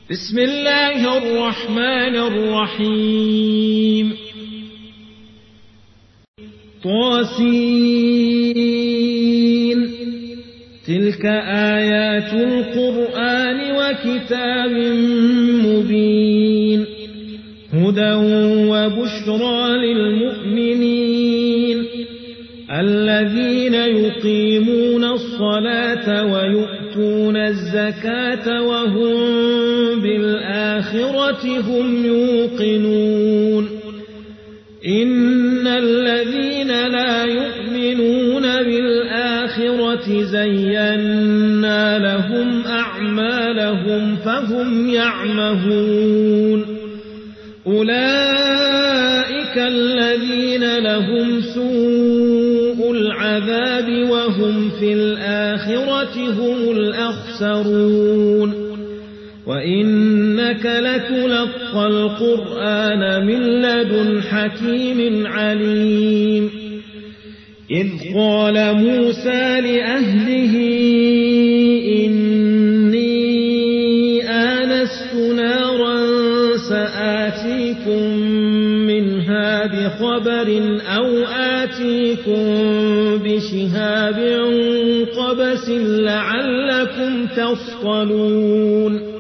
بسم الله الرحمن الرحيم طاسين تلك آيات القرآن وكتاب مبين هدى وبشرى للمؤمنين الذين يقيمون الصلاة ويؤتون الزكاة وهم بالآخرة هم يوقنون إن الذين لا يؤمنون بالآخرة زينا لهم أعمالهم فهم يعمهون أولئك الذين لهم سوء العذاب وهم في الآخرة هم الأخسرون وإنك لتلقى القرآن من لدن حكيم عليم إذ قال موسى لأهله إني آنست نارا سآتيكم منها بخبر أو آتيكم بشهاب قبس لعلكم تصطلون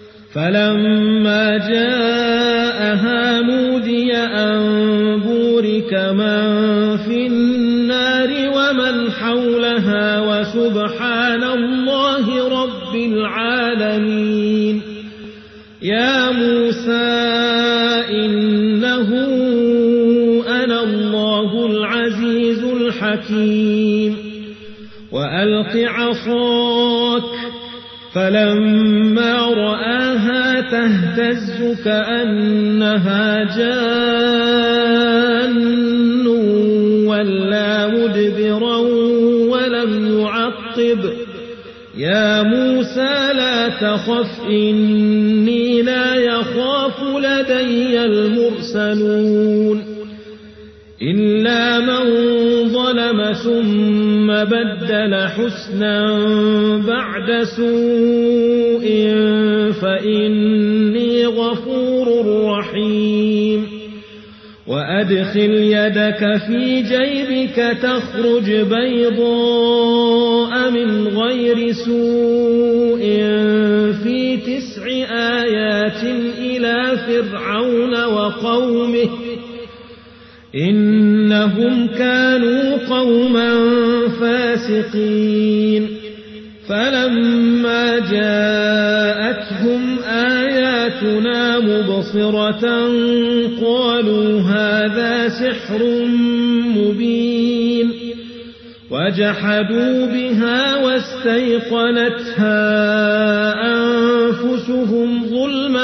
فلما جاءها نودي أن بورك من في النار ومن حولها وسبحان الله رب العالمين يا موسى إنه أنا الله العزيز الحكيم وألق عصاك فلما رآها تهتز كأنها جان ولا مدبرا ولم يعقب يا موسى لا تخف إني لا يخاف لدي المرسلون إلا من ظلم ثم بدل حسنا بعد سوء فإني غفور رحيم وأدخل يدك في جيبك تخرج بيضاء من غير سوء في 9 آيات إلى فرعون وقومه إنهم كانوا قوما فاسقين فلما جاءتهم آياتنا مبصرة قالوا هذا سحر مبين وجحدوا بها واستيقنتها أنفسهم ظلما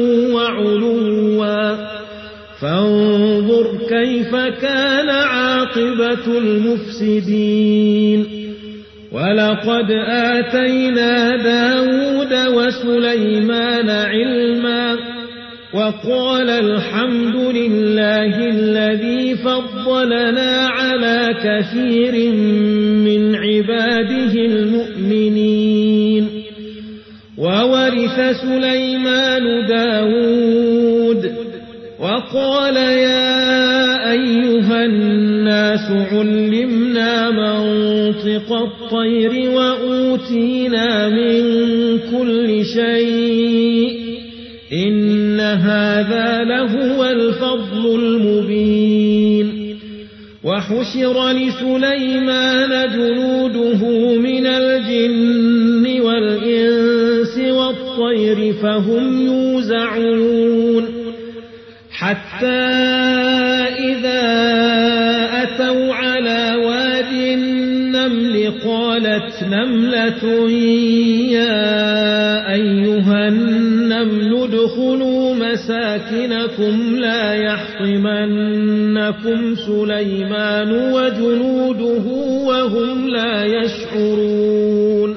وعلوا فانظر كيف كان عاقبة المفسدين ولقد آتينا داود وسليمان علما وقال الحمد لله الذي فضلنا على كثير من عباده المؤمنين وورث سليمان داود وقال يا أيها الناس علمنا منطق الطير وأوتينا من كل شيء إن هذا لهو الفضل المبين وحشر لسليمان جنوده من الجن والإنس والطير فهم يوزعون حتى إذا أتوا على واد النمل قالت نملة يا أيها النمل ادخلوا مساكنكم لا يحطمنكم سليمان وجنوده وهم لا يشعرون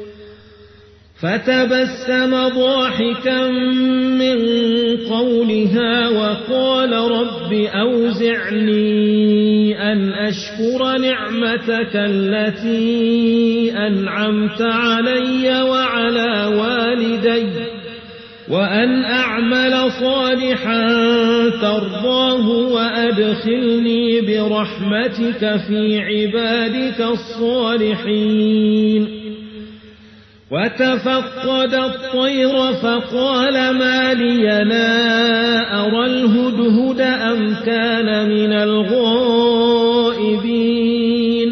فتبسم ضاحكا من قولها وقال رب أوزعني أن أشكر نعمتك التي أنعمت علي وعلى والدي وأن أعمل صالحا ترضاه وأدخلني برحمتك في عبادك الصالحين وتفقد الطير فقال ما لي لا أرى الهدهد أم كان من الغائبين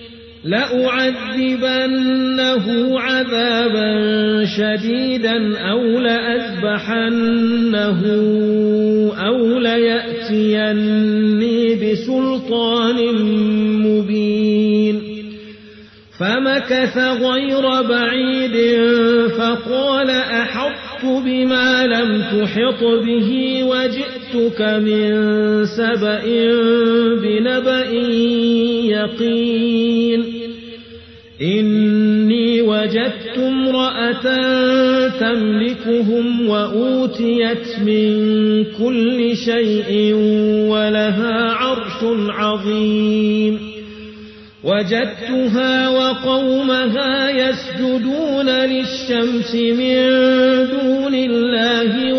لأعذبنه عذابا شديدا أو لأذبحنه أو ليأتيني بسلطان مبين فمكث غير بعيد فقال أحطت بما لم تحط به وجئتك من سبأ بنبأ يقين إني وجدت امرأة تملكهم وأوتيت من كل شيء ولها عرش عظيم وجدتها وقومها يسجدون للشمس من دون الله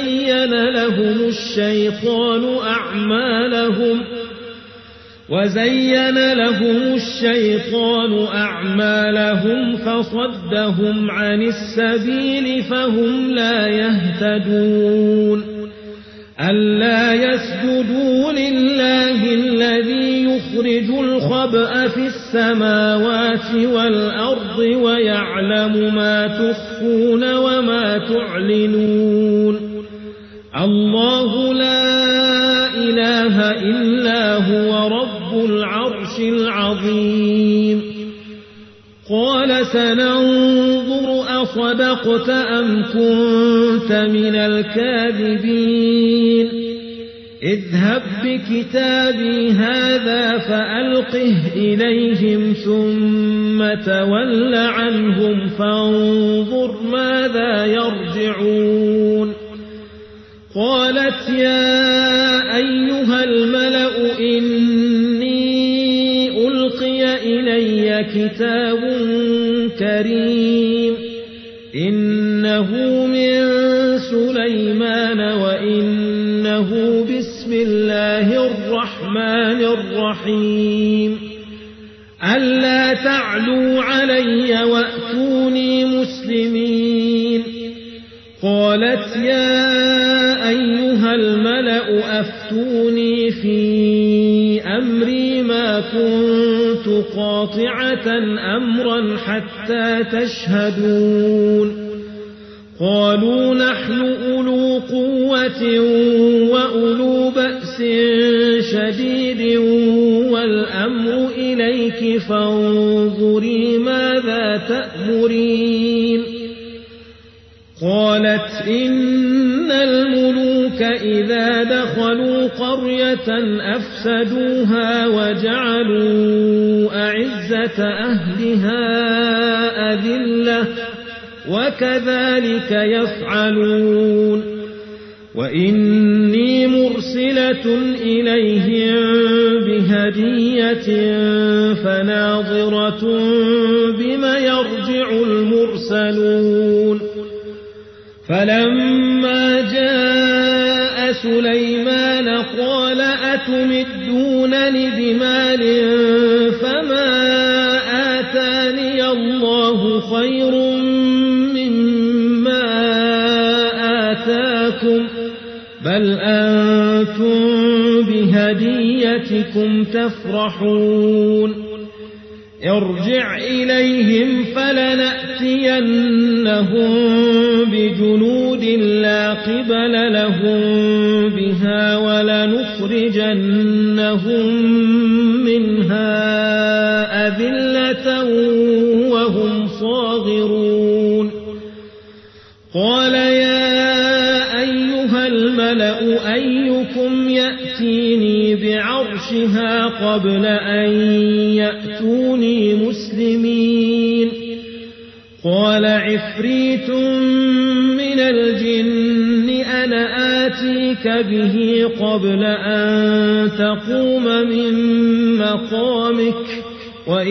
وزين لهم الشيطان أعمالهم فصدهم عن السبيل فهم لا يهتدون ألا يسجدوا لله الذي يخرج الخبأ في السماوات والأرض ويعلم ما تخفون وما تعلنون الله لا إله إلا هو رب العرش العظيم قال سننظر أصدقت أم كنت من الكاذبين اذهب بكتابي هذا فألقه إليهم ثم تول عنهم فانظر ماذا يرجعون قالت يا أيها الملأ إني ألقي إلي كتاب كريم إنه من سليمان وإنه بسم الله الرحمن الرحيم ألا تعلوا علي وأتوني مسلمين قالت يا أيها الملأ أفتوني في أمري ما كنت قاطعة أمرا حتى تشهدون قالوا نحن أولو قوة وأولو بأس شديد والأمر إليك فانظري ماذا تأمرين قالت إن الملوك إذا دخلوا قرية أفسدوها وجعلوا أعزة أهلها أذلة وكذلك يفعلون وإني مرسلة إليهم بهدية فناظرة بما يرجع المرسلون فلما جاء سليمان قال أتمدونني بمال فما آتاني الله خير مما آتاكم بل أنتم بهديتكم تفرحون ارجع إليهم فلنأتينهم بجنود لا قبل لهم بها ولنخرجنهم منها أذلة وهم صاغرون قال يا أيها الملأ أيكم يأتيني بعرشها قبل أن يأتوني مسلمين قال عفريت من الجن أنا آتيك به قبل أن تقوم من مقامك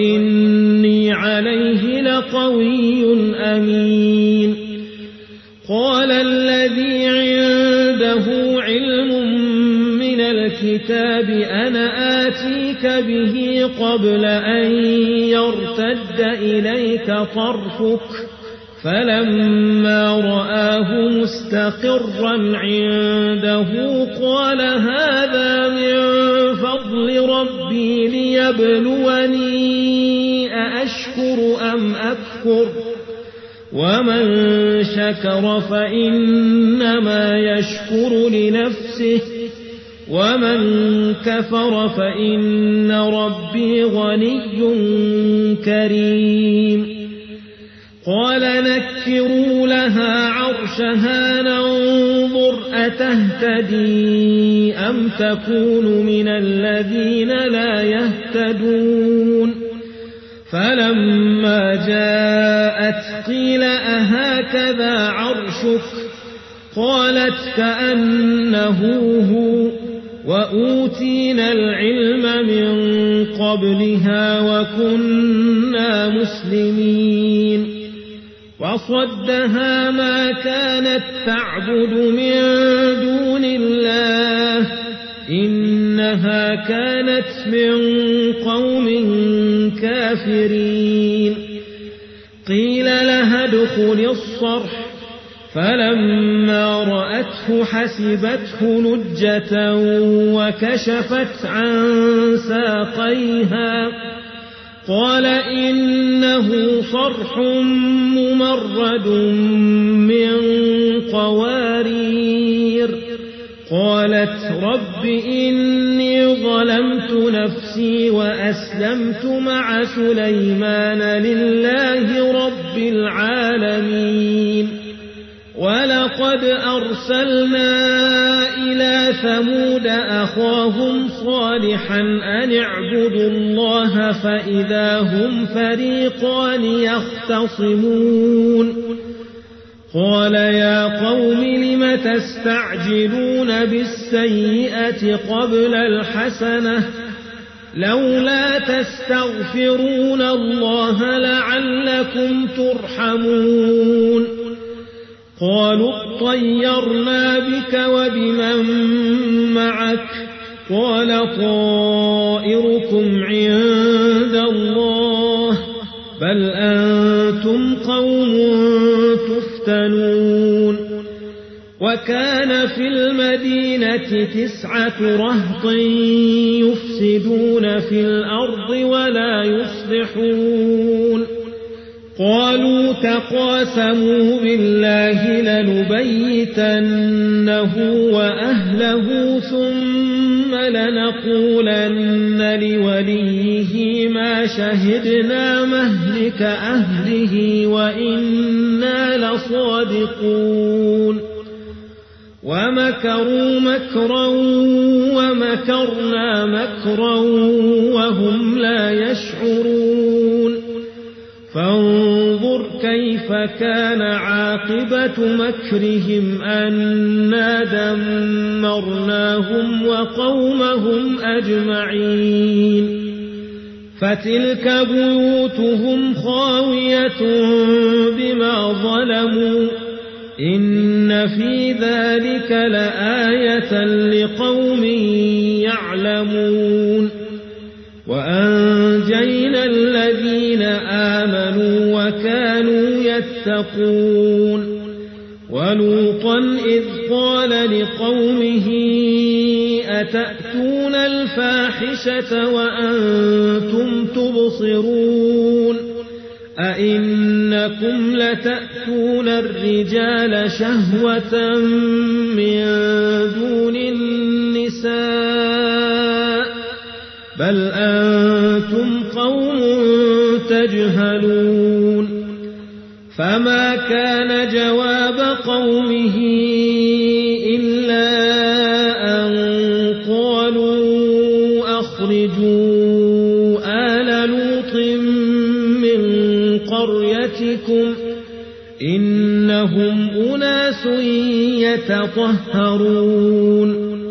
وإني عليه لقوي أمين قال الذي عنده علم من الكتاب أنا آتيك به قبل أن يرتد إليك طرفك فلما رآه مستقرا عنده قال هذا من فضل ربي ليبلوني أأشكر أم أكفر ومن شكر فإنما يشكر لنفسه ومن كفر فإن ربي غني كريم قال نكروا لها عرشها ننظر أتهتدي أم تكون من الذين لا يهتدون فلما جاءت قيل أهكذا عرشك قالت كأنه هو وأوتينا العلم من قبلها وكنا مسلمين وصدها ما كانت تعبد من دون الله إنها كانت من قوم كافرين قيل لها ادخل الصرح فلما رأته حسبته لجة وكشفت عن ساقيها قال إنه صرح ممرد من قوارير قالت رب إني ظلمت نفسي وأسلمت مع سليمان لله رب العالمين ولقد أرسلنا إلى ثمود أخاهم صالحا أن اعبدوا الله فإذا هم فريقان يختصمون قال يا قوم لم تستعجلون بالسيئة قبل الحسنة لولا تستغفرون الله لعلكم ترحمون قالوا اطيرنا بك وبمن معك قال طائركم عند الله بل أنتم قوم تفتنون وكان في المدينة 9 رهط يفسدون في الأرض ولا يصلحون قالوا تقاسموا بالله لنبيتنه وأهله ثم لنقولن لوليه ما شهدنا مهلك أهله وإنا لصادقون ومكروا مكرا ومكرنا مكرا وهم لا يشعرون فانظر كيف كان عاقبة مكرهم أنا دمرناهم وقومهم أجمعين فتلك بيوتهم خاوية بما ظلموا إن في ذلك لآية لقوم يعلمون وأنجينا الذين آمنوا وكانوا يتقون ولوطا إذ قال لقومه أتأتون الفاحشة وأنتم تبصرون أئنكم لتأتون الرجال شهوة من دون النساء بل أنتم قوم تجهلون فما كان جواب قومه إلا أن قالوا أخرجوا آل لوط من قريتكم إنهم أناس يتطهرون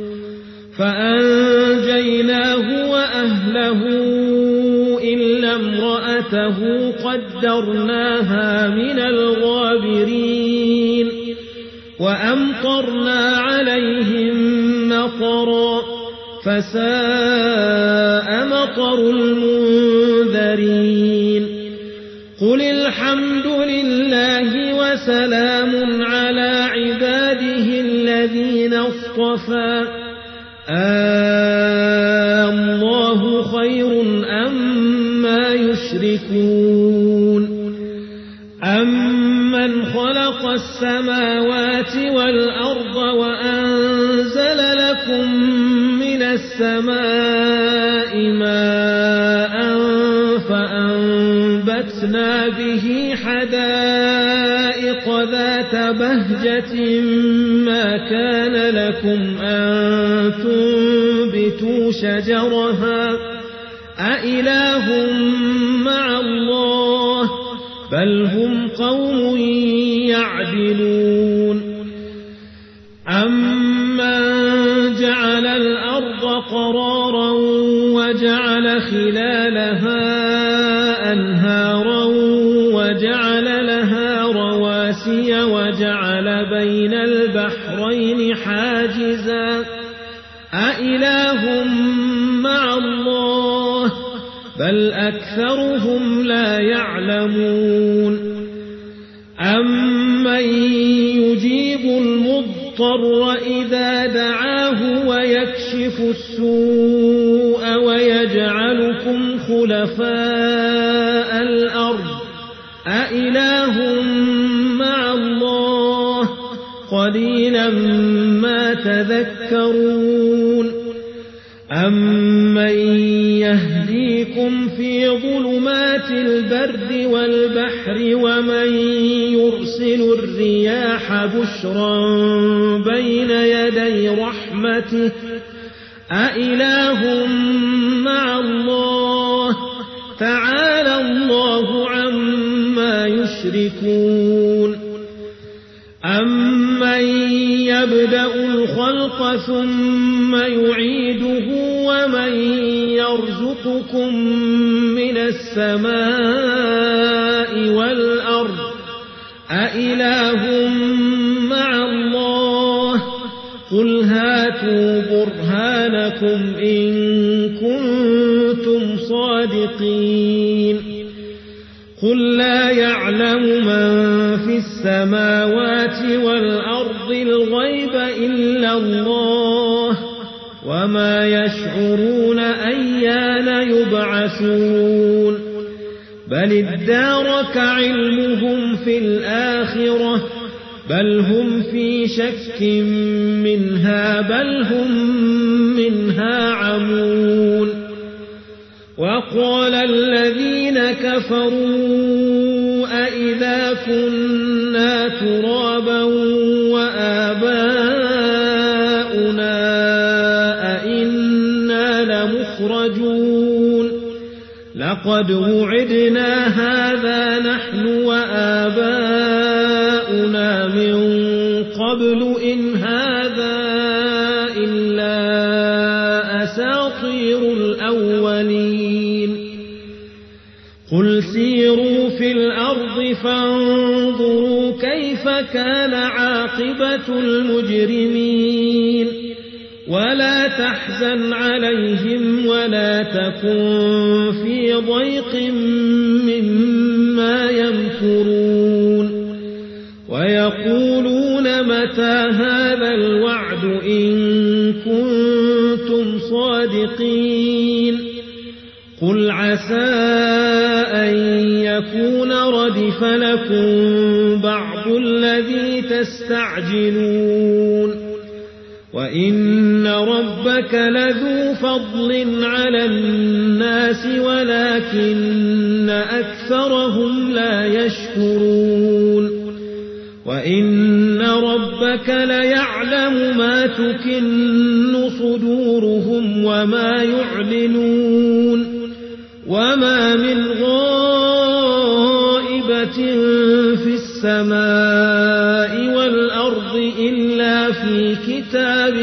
فأنجيناه وأهله إلا امرأته قدرناها من الغابرين وأمطرنا عليهم مطرا فساء مطر المنذرين قل الحمد لله وسلام على عباده الذين اصطفى الله خير أما يشركون أمن خلق السماوات والأرض وأنزل لكم من السماء ماء فأنبتنا به حدائق ذات بهجة ما كان لكم أن تنبتوا شجرها أإله مع الله بل هم قوم يعدلون أمن جعل الأرض قرارا وجعل خلالها أنهارا وجعل لها رواسي وجعل بين البحرين حاجزا أإله مع الله بل أكثرهم لا يعلمون أمن يجيب المضطر إذا دعاه ويكشف السوء ويجعلكم خلفاء الأرض أإله مع الله قليلا ما تذكرون أمن يهديكم في ظلمات البر والبحر ومن يرسل الرياح بشرا بين يدي رحمته أإله مع الله تعالى الله عما يشركون أمن يبدأ الخلق ثم يعيده ومن يرزقكم من السماء والأرض أإله مع الله قل هاتوا برهانكم إن كنتم صادقين قل لا يعلم من في السماوات والأرض الغيب إلا الله وما يشعرون أيان يبعثون بل ادارك علمهم في الآخرة بل هم في شك منها بل هم منها عمون وقال الذين كفروا أئذا كنا ترابا وآباؤنا أئنا لمخرجون لقد وعدنا هذا نحن وآباؤنا من قبل إن هذا إلا أساطير الأولين قل سيروا في الأرض فانظروا كيف كان عاقبة المجرمين ولا تحزن عليهم ولا تكن في ضيق مما يمكرون ويقولون متى هذا الوعد إن كنتم صادقين قل عسى أن يكون ردف لكم بعض الذي تستعجلون وإن ربك لذو فضل على الناس ولكن أكثرهم لا يشكرون وإن ربك ليعلم ما تكن صدورهم وما يعلنون وما من غائبة في السماء والأرض إلا في كتاب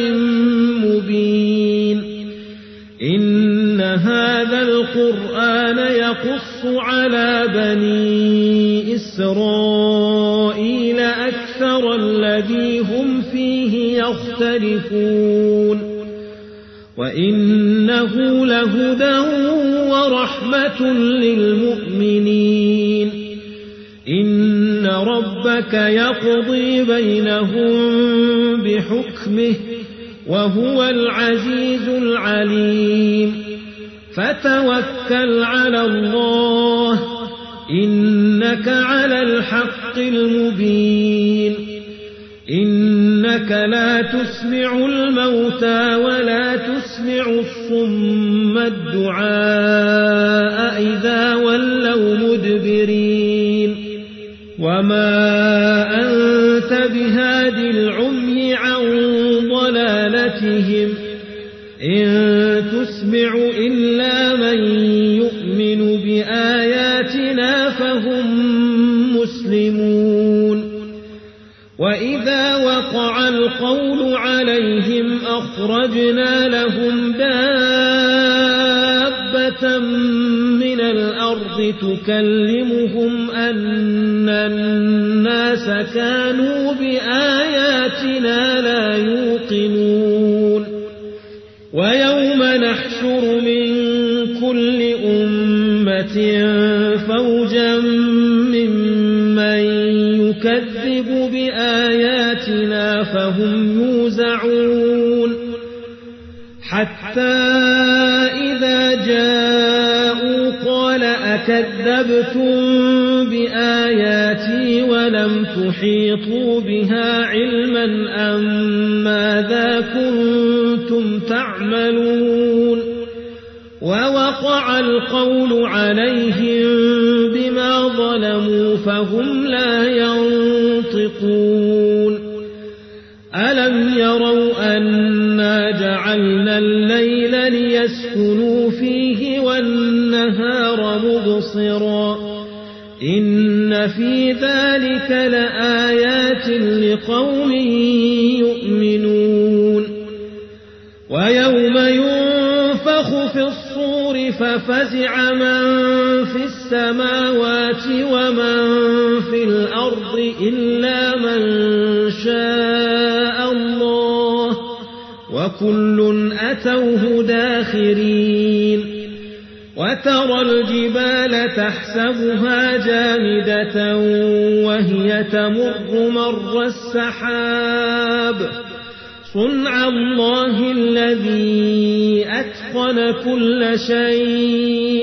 مبين إن هذا القرآن يقص على بني إسرائيل أكثر الأمر الذي هم فيه يختلفون وإنه لهدى ورحمة للمؤمنين إن ربك يقضي بينهم بحكمه وهو العزيز العليم فتوكل على الله إنك على الحق المبين إنك لا تسمع الموتى ولا تسمع الصم الدعاء إذا ولوا مدبرين وما أنت بهاد العمي عن ضلالتهم إن تسمع إلا من يؤمن بآياتنا فهم مسلمون وإذا وقع القول عليهم أخرجنا لهم دابة من الأرض تكلمهم أن الناس كانوا بآياتنا لا يوقنون ويوم نحشر من كل أمة فوجا ممن يكذب بآياتنا فهم يوزعون حتى إذا جاءوا قال أكذبتم بآياتي ولم تحيطوا بها علما أم ماذا كنتم تعملون ووقع القول عليهم بما ظلموا فهم لا ينطقون ألم يروا أنا جعلنا الليل ليسكنوا فيه والنهار مبصرا إن في ذلك لآيات لقوم يؤمنون ويوم ينفخ في الصور ففزع من في السماوات ومن في الأرض إلا من شاء الله وكل أتوه داخرين وترى الجبال تحسبها جامدة وهي تمر مر السحاب صنع الله الذي أتقن كل شيء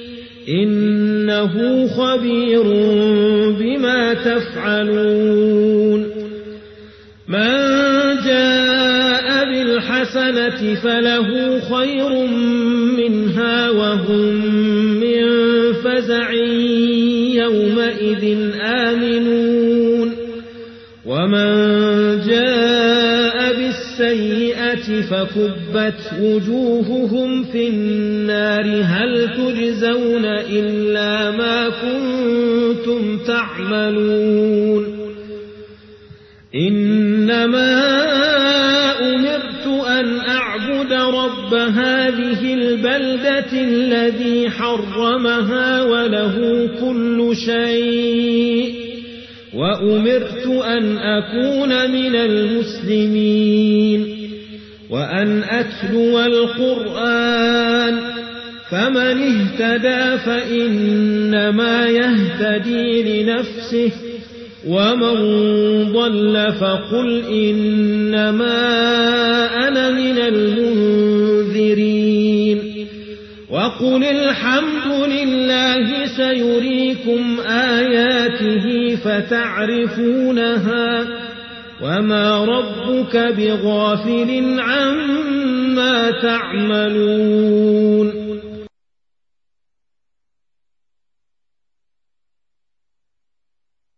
إنه خبير بما تفعلون من جاء بالحسنة فله خير منها وهم من فزع يومئذ آمنون ومن جاء بالسيئة فكبت وجوههم في النار هل تجزون إلا ما كنتم تعملون إنما أمرت أن أعبد رب هذه البلدة الذي حرمها وله كل شيء وأمرت أن أكون من المسلمين وأن أتلو القرآن فمن اهتدى فإنما يهتدي لنفسه ومن ضل فقل إنما أنا من المنذرين وقل الحمد لله سيريكم آياته فتعرفونها وما ربك بغافل عما تعملون